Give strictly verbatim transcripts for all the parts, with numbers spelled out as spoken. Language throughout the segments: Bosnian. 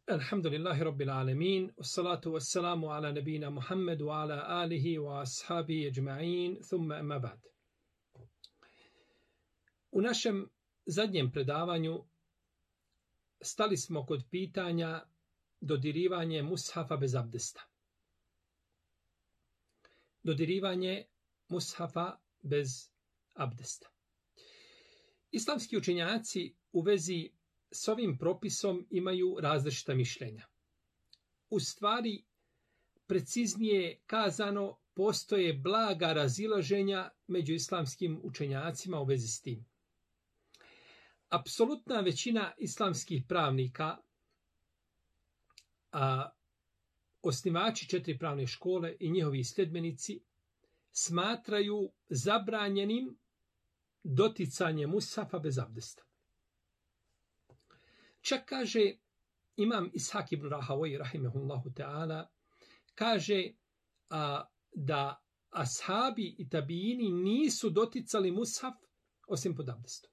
Alhamdulillahi Rabbil Alamin, wassalatu wassalamu ala nabina Muhammedu wa ala alihi wa ashabi ajma'in, thumma amma ba'd. U našem zadnjem predavanju stali smo kod pitanja dodirivanje mushafa bez abdesta. Dodirivanje mushafa bez abdesta. Islamski učenjaci u vezi s ovim propisom imaju različita mišljenja. U stvari, preciznije kazano, postoje blaga razilaženja među islamskim učenjacima u vezi s tim. Apsolutna većina islamskih pravnika, a osnivači četiri pravne škole i njihovi sljedbenici, smatraju zabranjenim doticanje mushafa bez abdesta. Čak kaže imam Ishak ibn Rahawai rahimehullahu ta'ala, kaže a, da ashabi i tabijini nisu doticali mushaf osim pod abdestom.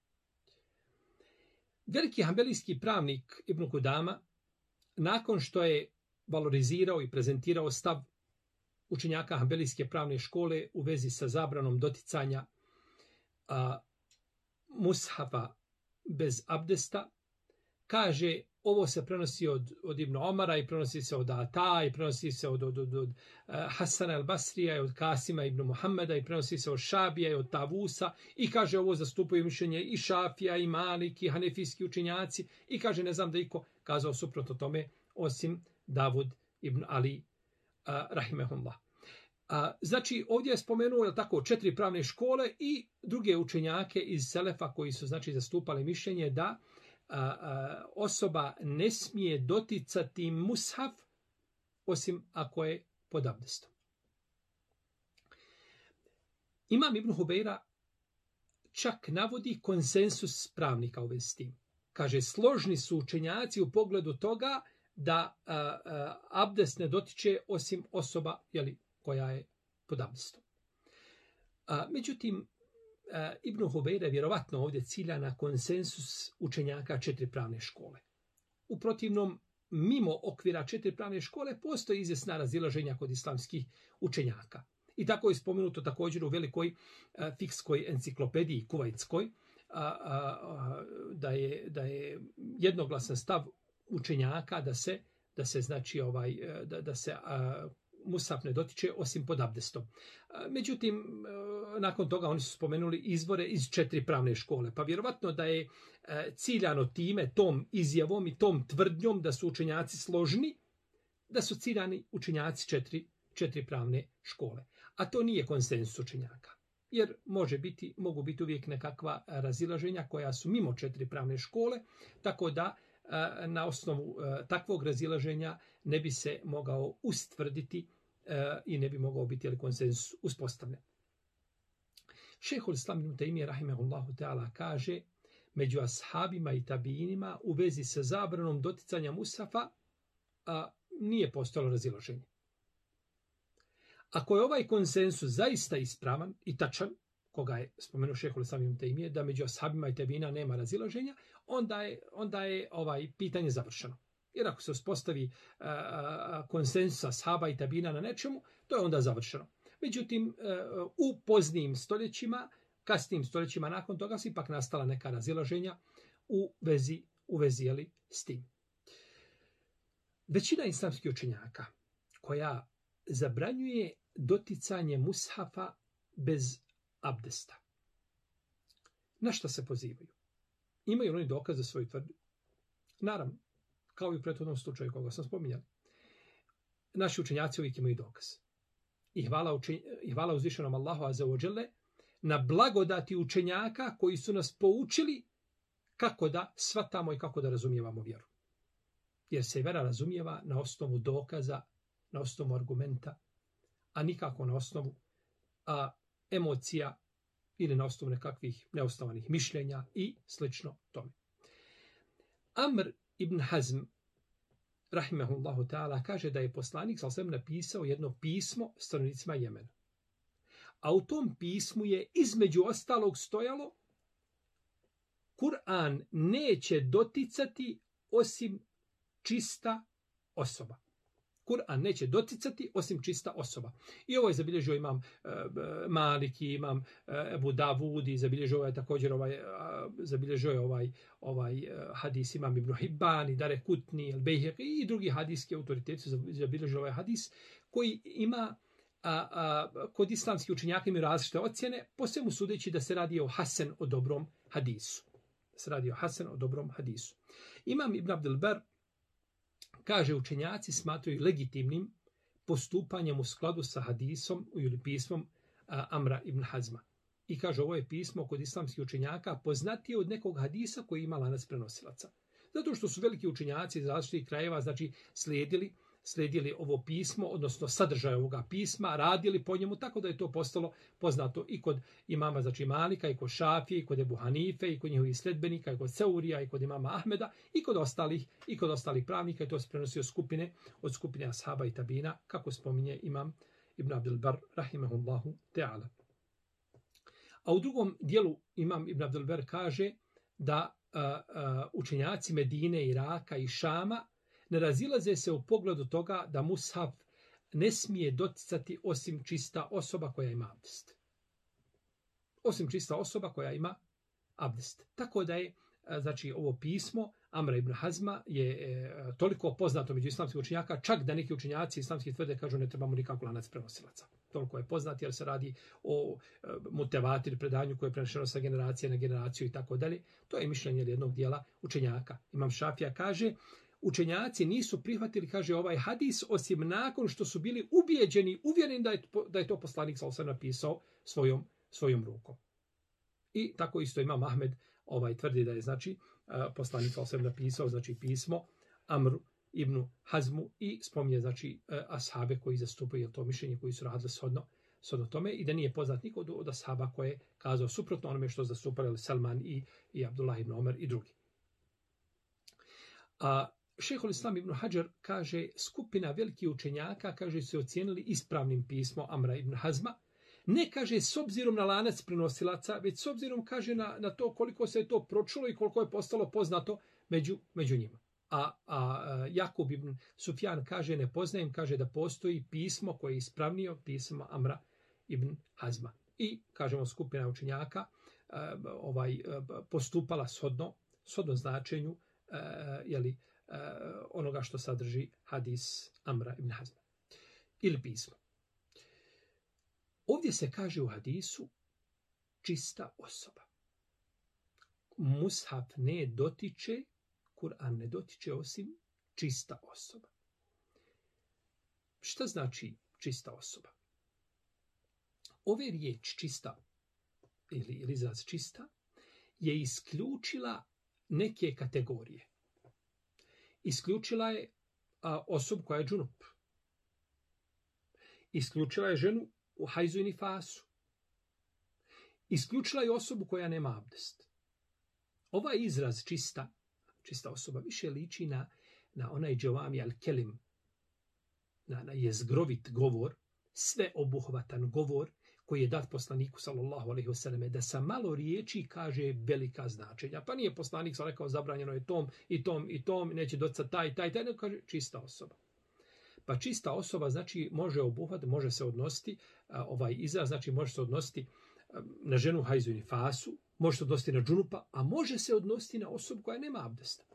Veliki hanbelijski pravnik Ibn Kudama, nakon što je valorizirao i prezentirao stav učenjaka hanbelijske pravne škole u vezi sa zabranom doticanja a, mushafa bez abdesta, kaže, ovo se prenosi od, od Ibn Omara i prenosi se od Ata i prenosi se od, od, od, od uh, Hasana al-Basrija i od Kasima ibn Muhammeda i prenosi se od Šabija i od Tavusa i kaže ovo zastupaju mišljenje i Šafija i Malik i hanefijski učenjaci i kaže ne znam da iko kazao suprotno tome osim Davud ibn Ali uh, rahimehullah. A, znači ovdje je spomenuo je tako četiri pravne škole i druge učenjake iz Selefa koji su znači zastupali mišljenje da A, a, osoba ne smije doticati mushaf osim ako je pod abdestom. Imam Ibn Hubeira čak navodi konsensus pravnika u vezi s tim. Kaže, složni su učenjaci u pogledu toga da a, a, abdest ne dotiče osim osoba jeli, koja je pod abdestom. A, međutim, Ibn Hubeira vjerovatno ovdje cilja na konsensus učenjaka četiri pravne škole. U protivnom, mimo okvira četiri pravne škole, postoji izvjesna razilaženja kod islamskih učenjaka. I tako je spomenuto također u velikoj a, fikskoj enciklopediji kuvajtskoj, a, a, a, da, je, da je jednoglasan stav učenjaka da se, da se znači ovaj, da, da se a, mushaf ne dotiče osim pod abdestom. Međutim, nakon toga oni su spomenuli izvore iz četiri pravne škole. Pa vjerovatno da je ciljano time, tom izjavom i tom tvrdnjom da su učenjaci složni, da su ciljani učenjaci četiri, četiri pravne škole. A to nije konsensus učenjaka. Jer može biti, mogu biti uvijek nekakva razilaženja koja su mimo četiri pravne škole, tako da na osnovu takvog razilaženja ne bi se mogao ustvrditi i ne bi mogao biti ali konsensus uspostavljen. Šejhul Islam ibn Tejmije rahimehullahu ta'ala kaže, među ashabima i tabijinima u vezi sa zabranom doticanja mushafa a, nije postojalo razilaženje. Ako je ovaj konsensus zaista ispravan i tačan, koga je spomenuo šejhul Islam ibn Tejmije, da među ashabima i tabijina nema razilaženja, onda je, onda je ovaj pitanje završeno. Jer ako se uspostavi uh, konsensus ashaba i tabijina na nečemu, to je onda završeno. Međutim, uh, u poznijim stoljećima, kasnijim stoljećima nakon toga su ipak nastala neka razilaženja u vezi, u vezi jeli, s tim. Većina islamskih učenjaka koja zabranjuje doticanje mushafa bez abdesta. Na šta se pozivaju? Imaju li oni dokaz za svoju tvrdnju? Naravno, kao i u prethodnom slučaju koga sam spominjali. Naši učenjaci uvijek imaju dokaz. I hvala, učen... I hvala uzvišenom Allahu azza wa dželle na blagodati učenjaka koji su nas poučili kako da shvatamo i kako da razumijevamo vjeru. Jer se vjera razumijeva na osnovu dokaza, na osnovu argumenta, a nikako na osnovu a, emocija ili na osnovu nekakvih neosnovanih mišljenja i slično tome. Amr ibn Hazm, rahimehullahu ta'ala, kaže da je poslanik sallallahu alejhi ve sellem napisao jedno pismo stanovnicima Jemena. A u tom pismu je između ostalog stojalo Kur'an neće doticati osim čista osoba. Kur'an neće doticati osim čista osoba. I ovo je zabilježio imam e, Maliki, imam e, Ebu Davudi, zabilježio ovaj također ovaj, a, zabilježio je ovaj, ovaj e, hadis imam Ibn Hibban, i Dare Kutni, El Bejheqi i drugi hadijski autoriteti su zabilježio ovaj hadis koji ima a, a, kod islamskih učenjaka imaju različite ocjene, po svemu sudeći da se radi o Hasan o dobrom hadisu. Da se radi o Hasan o dobrom hadisu. Imam Ibn Abdel Ber kaže, učenjaci smatraju legitimnim postupanjem u skladu sa hadisom ili pismom a, Amra ibn Hazma. I kaže, ovo je pismo kod islamskih učenjaka poznatije od nekog hadisa koji ima lanac prenosilaca. Zato što su veliki učenjaci iz različitih krajeva, znači, slijedili, slijedili ovo pismo, odnosno sadržaj ovoga pisma, radili po njemu, tako da je to postalo poznato i kod imama, znači Malika, i kod Šafije, i kod Ebu Hanife, i kod njihovih sledbenika, i kod Seurija, i kod imama Ahmeda, i kod ostalih, i kod ostalih pravnika, i to se prenosio skupine, od skupine ashaba i tabina, kako spominje imam Ibn Abdel Bar, rahimahullahu ta'ala. A u drugom dijelu imam Ibn Abdel Bar kaže da uh, uh, učenjaci Medine, Iraka i Šama ne razilaze se u pogledu toga da mushaf ne smije doticati osim čista osoba koja ima abdest. Osim čista osoba koja ima abdest. Tako da je, znači, ovo pismo Amra ibn Hazma je e, toliko poznato među islamskih učenjaka, čak da neki učenjaci islamski tvrde kažu ne trebamo nikako lanac prenosilaca. Toliko je poznat jer se radi o e, mutevatir predanju koje je prenešeno sa generacije na generaciju i tako dalje. To je mišljenje jednog dijela učenjaka. Imam Šafija kaže, učenjaci nisu prihvatili, kaže, ovaj hadis osim nakon što su bili ubijeđeni, uvjereni da je, da je to poslanik sallallahu alejhi ve sellem napisao svojom, svojom rukom. I tako isto imam Ahmed ovaj tvrdi da je, znači, poslanik sallallahu alejhi ve sellem napisao, znači, pismo Amru ibn Hazmu i spominje, znači, ashabe koji zastupaju to mišljenje, koji su radili shodno, shodno tome, i da nije poznat niko od, od ashaba koje je kazao suprotno onome što zastupali Salman i, i Abdullah ibn Omer i drugi. A Šejhul Islam ibn Hadžar kaže, skupina velikih učenjaka, kaže, su ocijenili ispravnim pismo Amra ibn Hazma. Ne kaže s obzirom na lanac prenosilaca, već s obzirom, kaže, na, na to koliko se je to pročulo i koliko je postalo poznato među, među njima. A, a Jakub ibn Sufjan kaže, ne poznajem, kaže, da postoji pismo koje je ispravnio pismo Amra ibn Hazma. I, kažemo, skupina učenjaka ovaj, postupala shodno, shodno značenju, jeli, onoga što sadrži hadis Amra ibn Hazma. Ili pismo. Ovdje se kaže u hadisu čista osoba. Mushaf ne dotiče, Kur'an ne dotiče osim čista osoba. Šta znači čista osoba? Ove riječ čista ili, ili izraz čista je isključila neke kategorije. Isključila je a, osobu koja je džunup. Isključila je ženu u hajzu i nifasu. Isključila je osobu koja nema abdest. Ovaj izraz čista, čista osoba više liči na, na onaj džavami al-kelim, na, na jezgrovit govor, sveobuhvatan govor koji je dat poslaniku sallallahu alejhi ve selleme, da sa malo riječi kaže velika značenja. Pa nije poslanik sa rekao zabranjeno je tom i tom i tom, neće docat taj, taj, taj, nego kaže čista osoba. Pa čista osoba znači može obuhvatiti, može se odnositi, ovaj izraz znači može se odnositi na ženu hajzu i nifasu, može se odnositi na džunupa, a može se odnositi na osobu koja nema abdesta.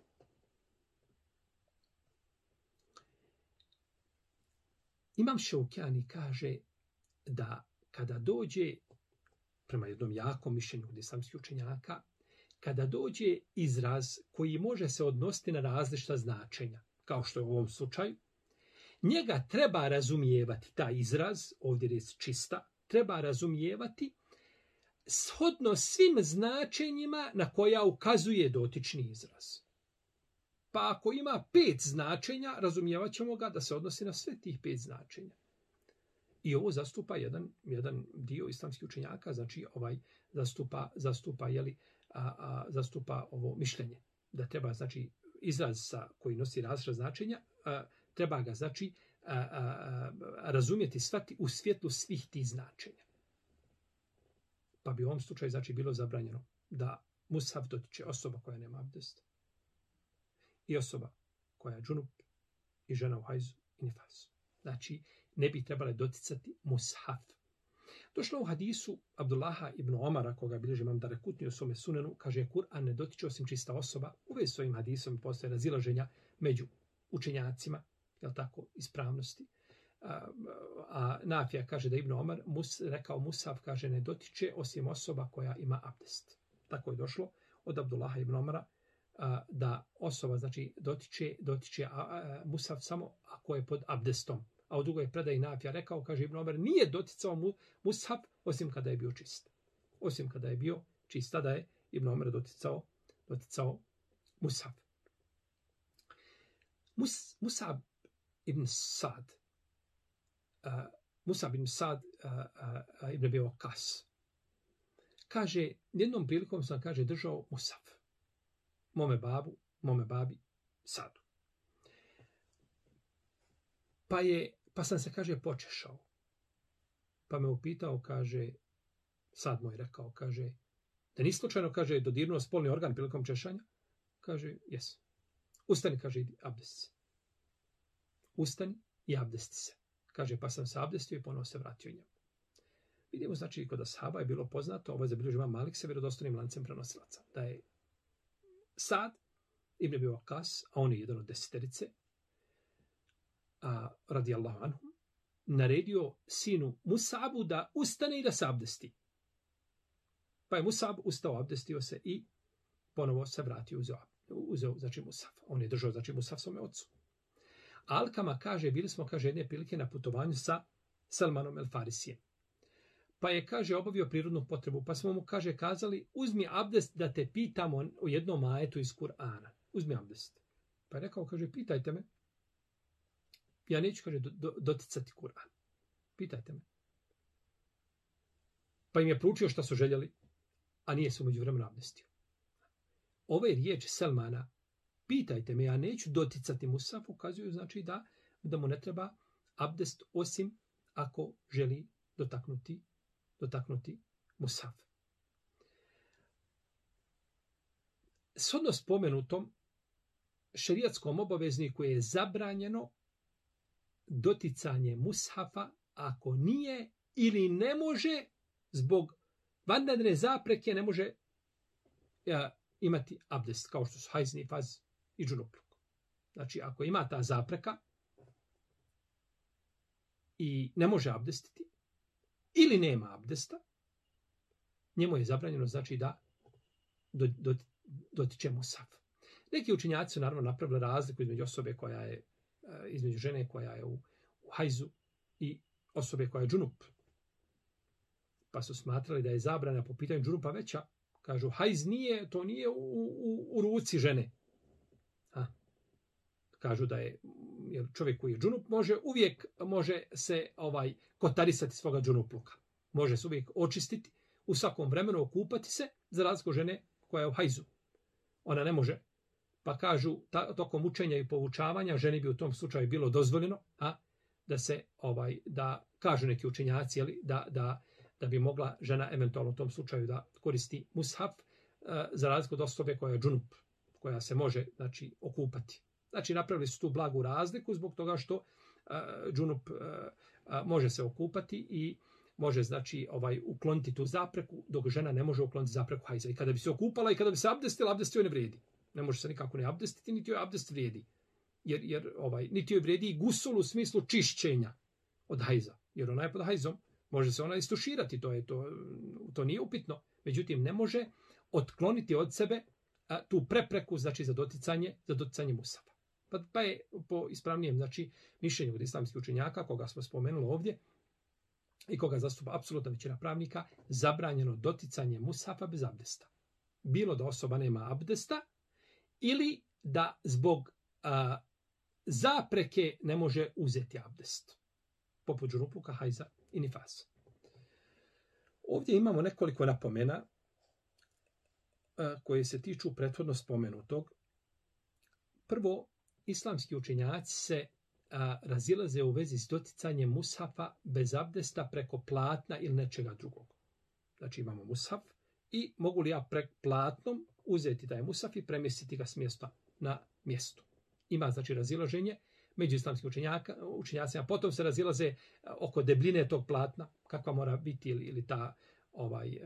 Imam Šaukjani kaže da kada dođe, prema jednom jakom mišljenju od islamskih učenjaka, kada dođe izraz koji može se odnositi na različita značenja, kao što je u ovom slučaju, njega treba razumijevati, taj izraz, ovdje je čista, treba razumijevati shodno svim značenjima na koja ukazuje dotični izraz. Pa ako ima pet značenja, razumijevat ćemo ga da se odnosi na sve tih pet značenja. I ovo zastupa jedan, jedan dio islamskih učenjaka, znači ovaj zastupa, zastupa, jeli, a, a, zastupa ovo mišljenje. Da treba, znači, izraz sa, koji nosi različita značenja, a, treba ga, znači, a, a, a, razumjeti svati u svjetlu svih tih značenja. Pa bi u ovom slučaju, znači, bilo zabranjeno da mushaf dotiče osoba koja nema abdest i osoba koja je džunup i žena u hajzu i nifasu. Znači, ne bi trebale doticati mushaf. Došlo u hadisu Abdullaha ibn Omara, koga bilježi Imam Darekutni u svome sunenu, kaže, Kur'an ne dotiče osim čista osoba. U vezi s ovim hadisom postoje razilaženja među učenjacima, jel tako, ispravnosti. A, a Nafija kaže da Ibn Omar mus, rekao mushaf, kaže, ne dotiče osim osoba koja ima abdest. Tako je došlo od Abdullaha ibn Omara, a, da osoba, znači, dotiče, dotiče a, a, mushaf samo ako je pod abdestom. A u drugoj predaji Nafija rekao, kaže Ibn Omer, nije doticao mu, mushaf osim kada je bio čist. Osim kada je bio čist, tada je Ibn Omer doticao, doticao mushaf. Mus, Musab ibn Sad, uh, Musab ibn Sad uh, uh, ibn Abi Waqqas, kaže, jednom prilikom sam, kaže, držao mushaf. Mome babu, mome babi, Sadu. Pa je Pa sam se, kaže, počešao. Pa me upitao, kaže, sad moj rekao, kaže, da nisi slučajno, kaže, dodirnuo spolni organ prilikom češanja? Kaže, jes. Ustani, kaže, idi, abdesti se. Ustani i abdesti se. Kaže, pa sam se abdestio i ponovo se vratio njemu. Vidimo, znači, kod ashaba je bilo poznato, ovo je zabilježio Imam Malik sa vjerodostojnim lancem prenosilaca, da je Sad ibn Abi Waqqas, a on je jedan od deseterice, a, radijallahu anhu, naredio sinu Musabu da ustane i da se abdesti. Pa je Musab ustao, abdestio se i ponovo se vratio, uzeo, uzeo znači Musaf. On je držao, znači Musaf svome ocu. Alkama kaže, bili smo, kaže, jedne prilike na putovanju sa Salmanom el Farisijem. Pa je, kaže, obavio prirodnu potrebu, pa smo mu, kaže, kazali, uzmi abdest da te pitamo o jednom ajetu iz Kur'ana. Uzmi abdest. Pa je rekao, kaže, pitajte me. Ja neću, kaže, do, do, doticati Kur'an. Pitajte me. Pa im je proučio šta su željeli, a nije se umeđu vremenu abdestio. Ove riječi Salmana, pitajte me, ja neću doticati Musaf, ukazuju, znači, da, da mu ne treba abdest, osim ako želi dotaknuti, dotaknuti Musaf. Shodno spomenutom šerijatskom obavezniku je zabranjeno doticanje mushafa ako nije ili ne može zbog vanredne zapreke ne može ja, imati abdest, kao što su hajzni faz i džunupluk. Znači, ako ima ta zapreka i ne može abdestiti ili nema abdesta, njemu je zabranjeno, znači, da dotiče mushaf. Neki učenjaci su naravno napravili razliku između osobe koja je između žene koja je u, u hajzu i osobe koja je džunup. Pa su smatrali da je zabrana po pitanju džunupa veća. Kažu, hajz nije, to nije u, u, u ruci žene. A, kažu da je, jer čovjek koji je džunup može uvijek može se ovaj kotarisati svoga džunupluka. Može se uvijek očistiti, u svakom vremenu okupati se, za razliku žene koja je u hajzu. Ona ne može. Pa kažu, ta, tokom učenja i poučavanja, ženi bi u tom slučaju bilo dozvoljeno, a da se, ovaj, da kažu neki učenjaci, jeli, da, da, da bi mogla žena eventualno u tom slučaju da koristi mushaf, e, za razliku od osobe koja je džunup, koja se može, znači, okupati. Znači, napravili su tu blagu razliku zbog toga što e, džunup e, e, može se okupati i može, znači, ovaj, ukloniti tu zapreku, dok žena ne može ukloniti zapreku hajza. I kada bi se okupala i kada bi se abdestila, abdest joj ne vrijedi. Ne može se nikako ne abdestiti, niti joj abdest vrijedi. Jer, jer ovaj, niti joj vrijedi i gusul u smislu čišćenja od hajza. Jer ona je pod hajzom. Može se ona istuširati, to, je, to, to nije upitno. Međutim, ne može otkloniti od sebe a, tu prepreku, znači, za doticanje, za doticanje musafa. Pa, pa je po ispravnijem, znači, mišljenju od islamskih učenjaka, koga smo spomenuli ovdje, i koga zastupa apsolutna većina pravnika, zabranjeno doticanje musafa bez abdesta. Bilo da osoba nema abdesta, ili da zbog a, zapreke ne može uzeti abdest. Poput džunupluka, hajza i nifasa. Ovdje imamo nekoliko napomena a, koje se tiču prethodno spomenutog. Prvo, islamski učenjaci se a, razilaze u vezi s doticanjem mushafa bez abdesta preko platna ili nečega drugog. Znači, imamo mushaf i mogu li ja prek platnom uzeti taj mushaf i premjestiti ga s mjesta na mjesto. ima znači razilaženje među islamskim učenjacima. Potom se razilaze oko debljine tog platna, kakva mora biti ili, ili ta ovaj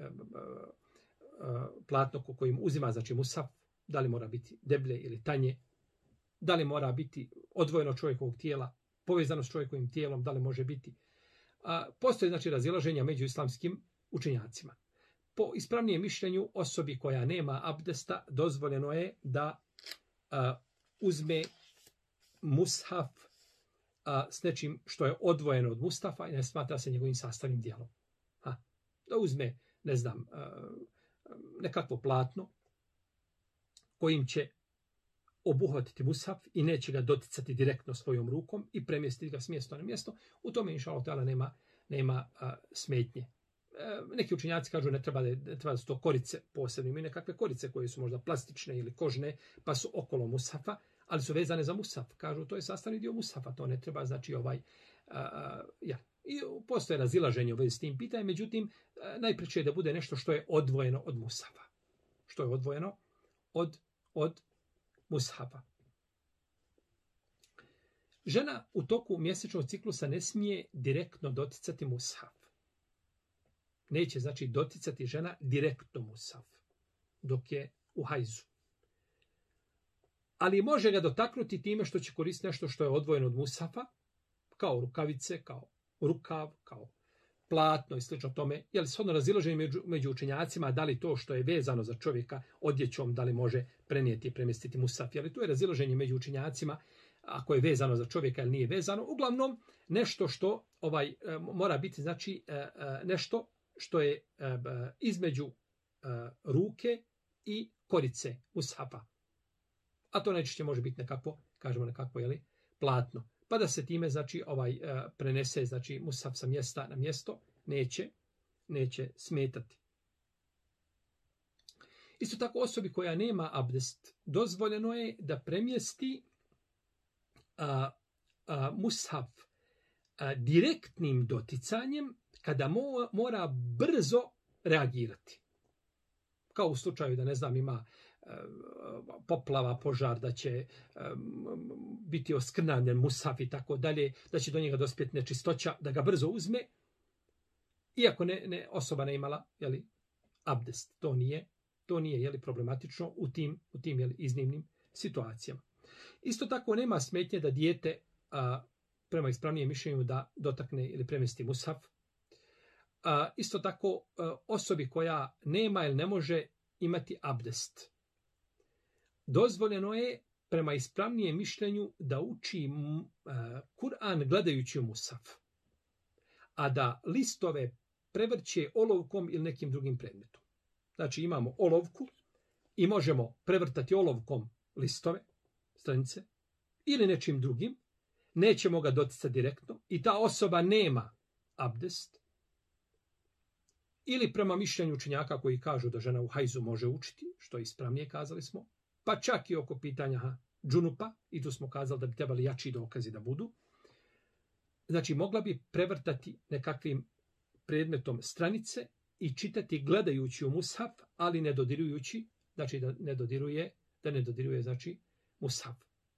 platno kojim uzima znači mushaf, da li mora biti deblje ili tanje, da li mora biti odvojeno čovjekovog tijela, povezano s čovjekovim tijelom, da li može biti. A, postoje znači razilaženja među islamskim učenjacima. Po ispravnijem mišljenju osobi koja nema abdesta dozvoljeno je da a, uzme mushaf a, s nečim što je odvojeno od mushafa i ne smatra se njegovim sastavnim dijelom. Ha, da uzme, ne znam, a, nekakvo platno kojim će obuhvatiti mushaf i neće ga doticati direktno svojom rukom i premjestiti ga s mjesta na mjesto, u tome inšallah ta'ala nema, nema a, smetnje. E, neki učenjaci kažu ne treba da, ne treba da su to korice posebne, imaju nekakve korice koje su možda plastične ili kožne, pa su okolo mushafa, ali su vezane za mushaf. Kažu to je sastavni dio mushafa, to ne treba znači ovaj... A, a, ja. I postoje razilaženje u vezi s tim pitanjem, međutim, najpreće je da bude nešto što je odvojeno od mushafa. Što je odvojeno od, od mushafa. Žena u toku mjesečnog ciklusa ne smije direktno doticati mushaf. Neće, znači, doticati žena direktno mushaf dok je u hajzu. Ali može ga dotaknuti time što će koristiti nešto što je odvojeno od mushafa, kao rukavice, kao rukav, kao platno i slično tome. Je li shodno razilaženje među, među učenjacima da li to što je vezano za čovjeka odjećom, da li može prenijeti i premjestiti mushaf. Je li to je razilaženje među učenjacima ako je vezano za čovjeka ili nije vezano. Uglavnom, nešto što ovaj mora biti, znači nešto što je između ruke i korice mushafa. A to najčešće može biti nekako, kažemo nekako, je li, platno. Pa da se time, znači, ovaj prenese, znači, mushaf sa mjesta na mjesto, neće, neće smetati. Isto tako osobi koja nema abdest, dozvoljeno je da premjesti a, a, mushaf a, direktnim doticanjem kada mo, mora brzo reagirati. Kao u slučaju da, ne znam, ima poplava, požar, da će um, biti oskrnavljen mushaf i tako dalje, da će do njega dospjeti nečistoća, da ga brzo uzme, iako ne, ne, osoba ne imala, jeli, abdest. To nije, to nije jeli, problematično u tim, u tim jeli, iznimnim situacijama. Isto tako nema smetnje da dijete, a, prema ispravnijem mišljenju, da dotakne ili premjesti mushaf. A, isto tako a, osobi koja nema ili ne može imati abdest, dozvoljeno je prema ispravnijem mišljenju da uči uh, Kur'an gledajući u mushaf, a da listove prevrće olovkom ili nekim drugim predmetom. Znači imamo olovku i možemo prevrtati olovkom listove, stranice, ili nečim drugim, nećemo ga doticati direktno i ta osoba nema abdest, ili prema mišljenju učenjaka koji kažu da žena u hajzu može učiti, što je ispravnije, kazali smo, pa čak i oko pitanja ha, džunupa, i tu smo kazali da bi trebali jači dokazi da budu. Znači, mogla bi prevrtati nekakvim predmetom stranice i čitati gledajući u mushaf, ali ne dodirujući, znači da ne dodiruje, da ne dodiruje, znači, mushaf.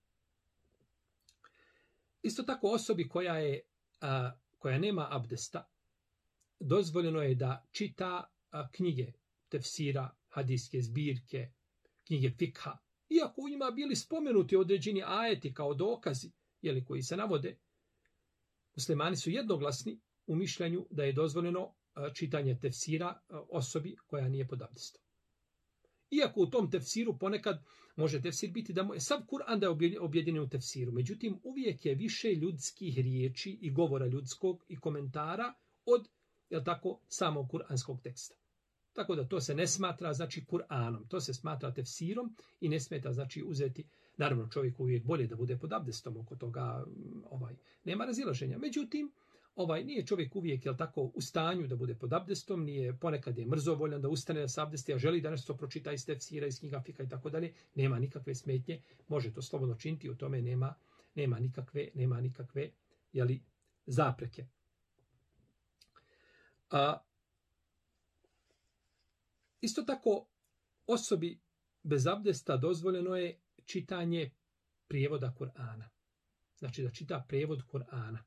Isto tako osobi koja je, a, koja nema abdesta, dozvoljeno je da čita a, knjige tefsira, hadijske zbirke, knjige fikha, iako u njima bili spomenuti određeni ajeti kao dokazi, jeli, koji se navode, muslimani su jednoglasni u mišljenju da je dozvoljeno čitanje tefsira osobi koja nije pod abdestom. Iako u tom tefsiru ponekad može tefsir biti da je sav Kur'an da je objedinjen u tefsiru, međutim uvijek je više ljudskih riječi i govora ljudskog i komentara od, jel tako, samog kuranskog teksta. Tako da to se ne smatra, znači, Kur'anom. To se smatra tefsirom i ne smeta, znači, uzeti. Naravno, čovjek uvijek bolje da bude pod abdestom, oko toga ovaj, nema razilaženja. Međutim, ovaj, nije čovjek uvijek, jel tako, u stanju da bude pod abdestom, nije, ponekad je mrzovoljan da ustane da se abdesti, a želi da nešto pročita iz tefsira, iz knjiga fika i tako dalje. Nema nikakve smetnje, može to slobodno činiti, u tome nema, nema nikakve, nema nikakve, jeli, zapreke. A, isto tako, osobi bez abdesta dozvoljeno je čitanje prijevoda Kur'ana. Znači da čita prijevod Kur'ana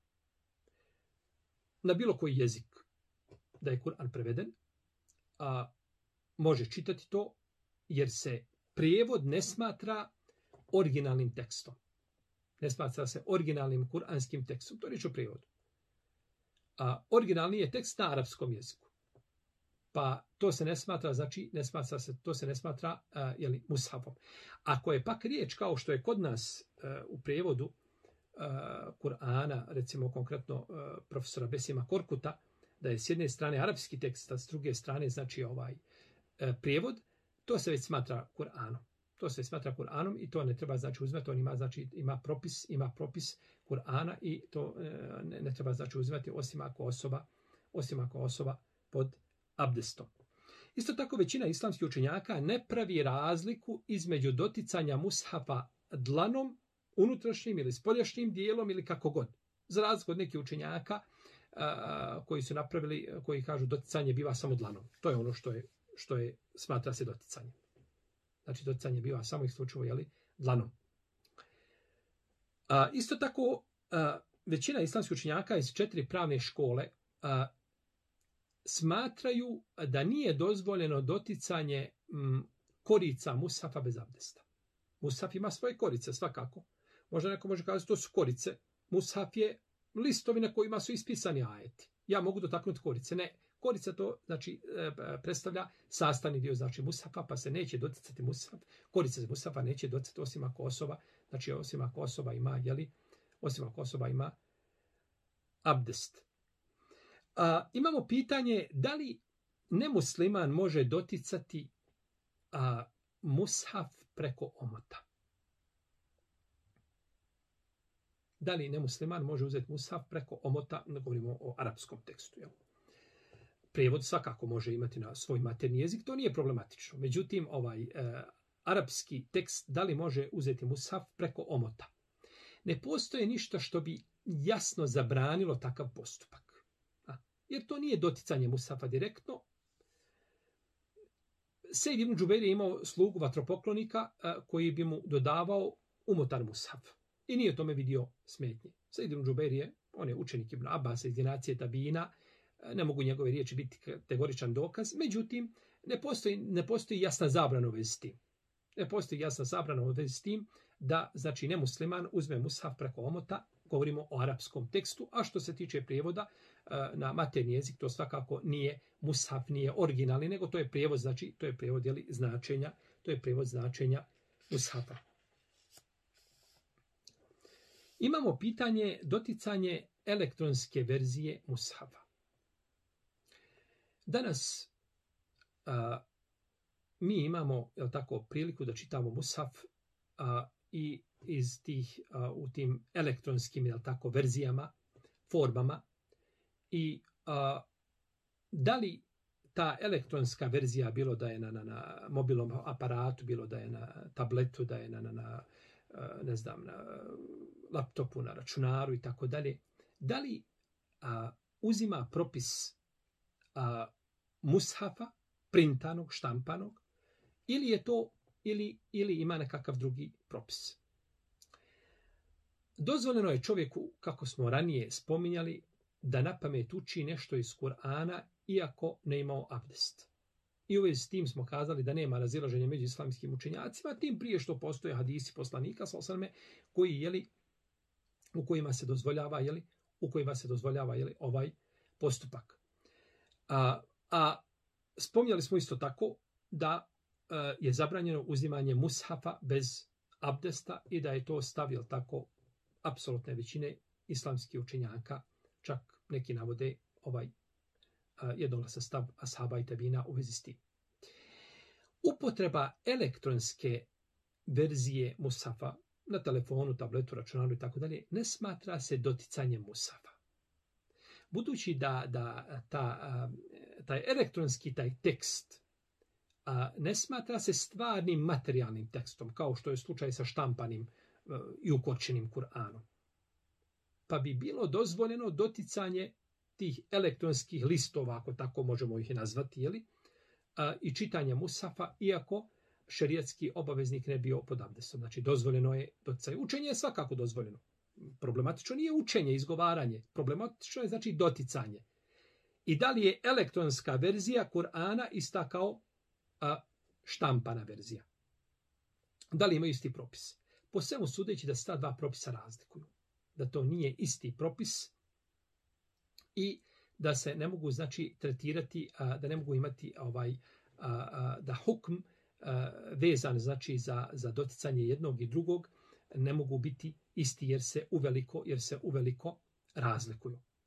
na bilo koji jezik, da je Kur'an preveden, a može čitati to, jer se prijevod ne smatra originalnim tekstom. Ne smatra se originalnim kuranskim tekstom. To je riječ o prijevodu. A originalni je tekst na arapskom jeziku. Pa to se ne smatra, znači ne smatra se, to se ne smatra uh, jeli, mushafom. Ako je pak riječ kao što je kod nas uh, u prijevodu uh, Kur'ana, recimo konkretno uh, profesora Besima Korkuta, da je s jedne strane arapski tekst, a s druge strane znači ovaj uh, prijevod, to se već smatra Kur'anom. To se smatra Kur'anom i to ne treba znači uzimati, on ima znači ima propis, ima propis Kur'ana i to e, ne, ne treba znači uzimati osim ako osoba, osim ako osoba pod abdestom. Isto tako većina islamskih učenjaka ne pravi razliku između doticanja mushafa dlanom, unutrašnjim ili spoljašnjim dijelom ili kako god. Za razliku od nekih učenjaka a, koji su napravili, koji kažu doticanje biva samo dlanom. To je ono što je što je smatra se doticanjem. Znači, doticanje biva samo isključivo, jeli, dlanom. A, isto tako, a, većina islamskih učenjaka iz četiri pravne škole a, smatraju da nije dozvoljeno doticanje m, korica mushafa bez abdesta. Mushaf ima svoje korice, svakako. Možda neko može kazati, to su korice. Mushaf je listovi na kojima su ispisani ajeti. Ja mogu dotaknuti korice. Ne. Korica to znači predstavlja sastavni dio znači mushafa, pa se neće doticati mushaf. Korica za mushafa neće doticati osim ako osoba, znači osim ako osoba ima, jeli, osim ako osoba ima abdest. A, imamo pitanje da li nemusliman može doticati a, mushaf preko omota. Da li nemusliman može uzeti mushaf preko omota, ne govorimo o arapskom tekstu, jel? Prijevod svakako može imati na svoj materni jezik, to nije problematično. Međutim, ovaj e, arapski tekst, da li može uzeti mushaf preko omota? Ne postoje ništa što bi jasno zabranilo takav postupak. A, jer to nije doticanje mushafa direktno. Sejd ibn Džubeir je imao slugu vatropoklonika a, koji bi mu dodavao umotan mushaf. I nije tome vidio smetnje. Sejd ibn Džubeir je, on je učenik Ibn Abasa iz generacije tabijina, ne mogu njegove riječi biti kategoričan dokaz, međutim, ne postoji, ne postoji jasna zabrana u vezi s tim. Ne postoji jasna zabrana u vezi s tim da, znači, nemusliman uzme mushaf preko omota, govorimo o arapskom tekstu, a što se tiče prijevoda na materni jezik, to svakako nije mushaf, nije originalni, nego to je prijevod, znači, to je prijevod, jeli, značenja, to je prijevod značenja mushafa. Imamo pitanje doticanje elektronske verzije mushafa. Danas a, mi imamo, jel tako, priliku da čitamo mushaf a, i iz tih, a, u tim elektronskim, jel tako, verzijama, formama. I a, da li ta elektronska verzija, bilo da je na, na, na mobilnom aparatu, bilo da je na tabletu, da je na, na, na ne znam, na laptopu, na računaru i tako dalje, da li a, uzima propis a, mushafa, printanog, štampanog, ili je to, ili, ili ima nekakav drugi propis. Dozvoljeno je čovjeku, kako smo ranije spominjali, da na pamet uči nešto iz Kur'ana, iako ne imao abdest. I u vezi s tim smo kazali da nema razilaženja među islamskim učenjacima, tim prije što postoje hadisi poslanika sallallahu koji jeli, u kojima se dozvoljava, jeli, u kojima se dozvoljava, jeli, ovaj postupak. A, a spominjali smo isto tako da a, je zabranjeno uzimanje mushafa bez abdesta i da je to stav, jel tako, apsolutne većine islamskih učenjaka, čak neki navode ovaj jednoglasan stav ashaba i tabina u vezi s tim. Upotreba elektronske verzije mushafa na telefonu, tabletu, računaru i tako dalje ne smatra se doticanjem mushafa. Budući da, da ta, taj elektronski taj tekst a, ne smatra se stvarnim materijalnim tekstom, kao što je slučaj sa štampanim a, i ukočenim Kur'anom, pa bi bilo dozvoljeno doticanje tih elektronskih listova, ako tako možemo ih nazvati, jeli, a, i čitanje mushafa, iako šerijatski obaveznik ne bio pod abdestom. Znači, dozvoljeno je doticanje. Učenje je svakako dozvoljeno. Problematično nije učenje, izgovaranje. Problematično je znači doticanje. I da li je elektronska verzija Kur'ana ista kao a, štampana verzija? Da li imaju isti propis? Po svemu sudeći da se ta dva propisa razlikuju. Da to nije isti propis i da se ne mogu znači tretirati, a, da ne mogu imati ovaj a, a, da hukm a, vezan znači za, za doticanje jednog i drugog ne mogu biti isti jer se uveliko, jer se uveliko razlikuju.